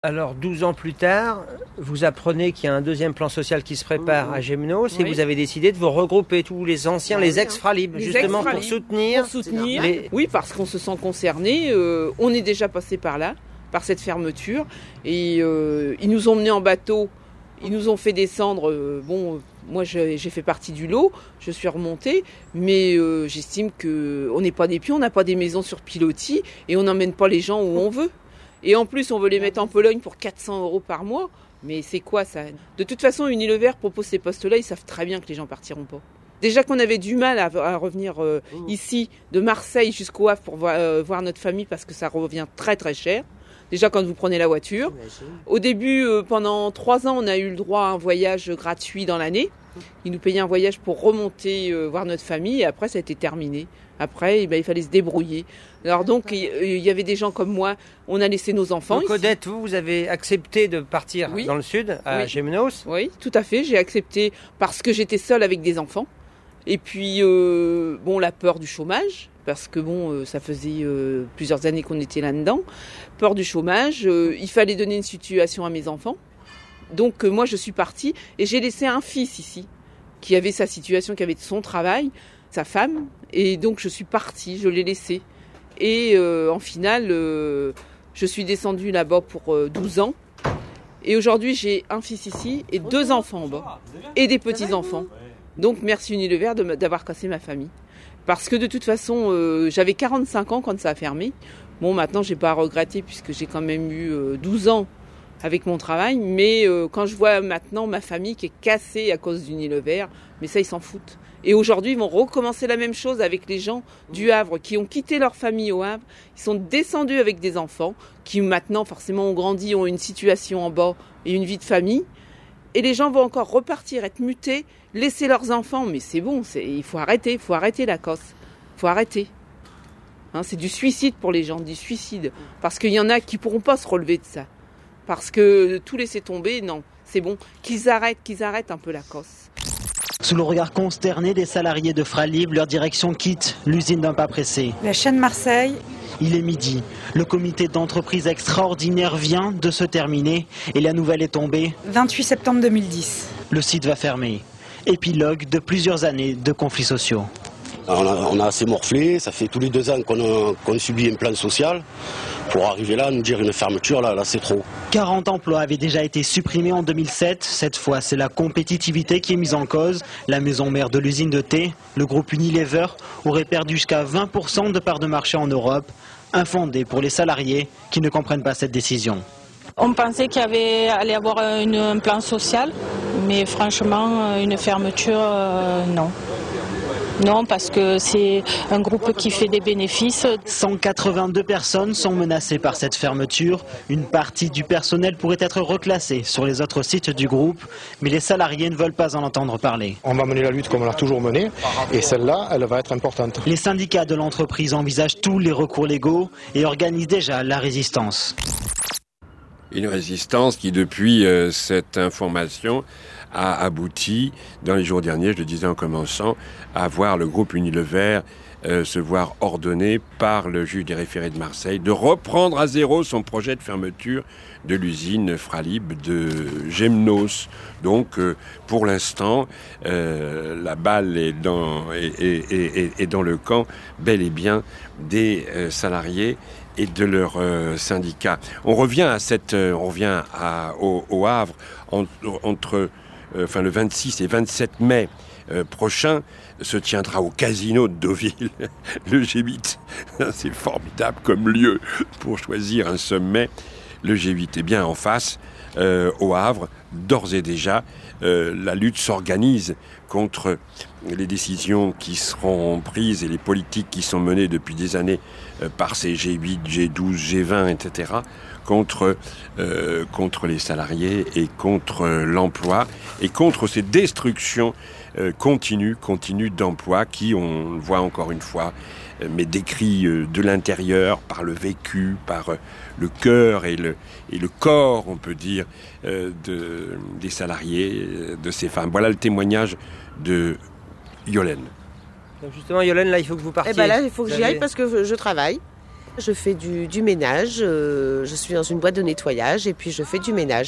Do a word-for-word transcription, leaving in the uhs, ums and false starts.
Alors, douze ans plus tard, vous apprenez qu'il y a un deuxième plan social qui se prépare mmh. à Gémenos oui. et vous avez décidé de vous regrouper tous les anciens, bah, les ex-Fralib, justement ex pour soutenir. Pour soutenir. Les... Oui, parce qu'on se sent concerné. Euh, on est déjà passé par là, par cette fermeture. Et euh, ils nous ont menés en bateau, ils nous ont fait descendre. Euh, bon, moi j'ai fait partie du lot, je suis remontée, mais euh, j'estime qu'on n'est pas des pions, on n'a pas des maisons sur pilotis et on n'emmène pas les gens où on veut. Et en plus, on veut les mettre en Pologne pour quatre cents euros par mois. Mais c'est quoi ça? De toute façon, Unilever propose ces postes-là, ils savent très bien que les gens partiront pas. Déjà qu'on avait du mal à, à revenir euh, mmh. ici, de Marseille jusqu'au Havre pour voir, euh, voir notre famille parce que ça revient très très cher. Déjà quand vous prenez la voiture. Au début, euh, pendant trois ans, on a eu le droit à un voyage gratuit dans l'année. Ils nous payaient un voyage pour remonter euh, voir notre famille et après ça a été terminé. Après, eh ben, il fallait se débrouiller. Alors donc, il y avait des gens comme moi, on a laissé nos enfants. Donc Odette, vous, vous avez accepté de partir oui. dans le sud, à oui. Gémenos? Oui, tout à fait. J'ai accepté parce que j'étais seule avec des enfants. Et puis, euh, bon, la peur du chômage, parce que bon, euh, ça faisait euh, plusieurs années qu'on était là-dedans. Peur du chômage, euh, il fallait donner une situation à mes enfants. Donc, euh, moi, je suis partie et j'ai laissé un fils ici, qui avait sa situation, qui avait son travail, sa femme. Et donc, je suis partie, je l'ai laissé. Et euh, en finale, euh, je suis descendue là-bas pour euh, douze ans. Et aujourd'hui, j'ai un fils ici et deux enfants en bas. Et des petits-enfants. Donc, merci Unilever de, d'avoir cassé ma famille. Parce que de toute façon, euh, j'avais quarante-cinq ans quand ça a fermé. Bon, maintenant, je n'ai pas à regretter puisque j'ai quand même eu euh, douze ans avec mon travail. Mais euh, quand je vois maintenant ma famille qui est cassée à cause d'Unilever, mais ça, ils s'en foutent. Et aujourd'hui, ils vont recommencer la même chose avec les gens du Havre qui ont quitté leur famille au Havre. Ils sont descendus avec des enfants qui maintenant, forcément, ont grandi, ont une situation en bas et une vie de famille. Et les gens vont encore repartir, être mutés, laisser leurs enfants. Mais c'est bon, c'est, il faut arrêter, il faut arrêter la cosse. Il faut arrêter. Hein, c'est du suicide pour les gens, du suicide. Parce qu'il y en a qui ne pourront pas se relever de ça. Parce que tout laisser tomber, non, c'est bon. Qu'ils arrêtent, qu'ils arrêtent un peu la cosse. Sous le regard consterné des salariés de Fralib, leur direction quitte l'usine d'un pas pressé. La chaîne Marseille. Il est midi. Le comité d'entreprise extraordinaire vient de se terminer et la nouvelle est tombée. vingt-huit septembre deux mille dix. Le site va fermer. Épilogue de plusieurs années de conflits sociaux. On a, on a assez morflé, ça fait tous les deux ans qu'on, a, qu'on subit un plan social. Pour arriver là, nous dire une fermeture, là, là c'est trop. quarante emplois avaient déjà été supprimés en deux mille sept. Cette fois, c'est la compétitivité qui est mise en cause. La maison mère de l'usine de thé, le groupe Unilever, aurait perdu jusqu'à vingt pour cent de parts de marché en Europe. Infondé pour les salariés qui ne comprennent pas cette décision. On pensait qu'il y avait, allait y avoir une, un plan social, mais franchement, une fermeture, euh, non. Non, parce que c'est un groupe qui fait des bénéfices. cent quatre-vingt-deux personnes sont menacées par cette fermeture. Une partie du personnel pourrait être reclassée sur les autres sites du groupe, mais les salariés ne veulent pas en entendre parler. On va mener la lutte comme on l'a toujours menée, et celle-là, elle va être importante. Les syndicats de l'entreprise envisagent tous les recours légaux et organisent déjà la résistance. Une résistance qui, depuis euh, cette information, a abouti, dans les jours derniers, je le disais en commençant, à voir le groupe Unilever euh, se voir ordonné par le juge des référés de Marseille de reprendre à zéro son projet de fermeture de l'usine Fralib de Gémenos. Donc, euh, pour l'instant, euh, la balle est dans, est, est, est, est dans le camp, bel et bien, des euh, salariés et de leurs euh, syndicats. On revient à cette, euh, on revient à, au, au Havre en, entre, euh, enfin le vingt-six et vingt-sept mai euh, prochain se tiendra au casino de Deauville le G huit. C'est formidable comme lieu pour choisir un sommet. Le G huit est bien en face, euh, au Havre, d'ores et déjà, euh, la lutte s'organise contre les décisions qui seront prises et les politiques qui sont menées depuis des années euh, par ces G huit, G douze, G vingt, et cetera, contre, euh, contre les salariés et contre euh, l'emploi et contre ces destructions euh, continues, continues d'emplois qui, on le voit encore une fois, euh, mais décrits euh, de l'intérieur, par le vécu, par euh, le cœur et le, et le corps, on peut dire, euh, de, des salariés, de ces femmes. Voilà le témoignage de Yolène. Donc justement, Yolène, là, il faut que vous partiez. Eh ben là, il faut que j'y aille parce que je travaille. Je fais du, du ménage, euh, je suis dans une boîte de nettoyage et puis je fais du ménage.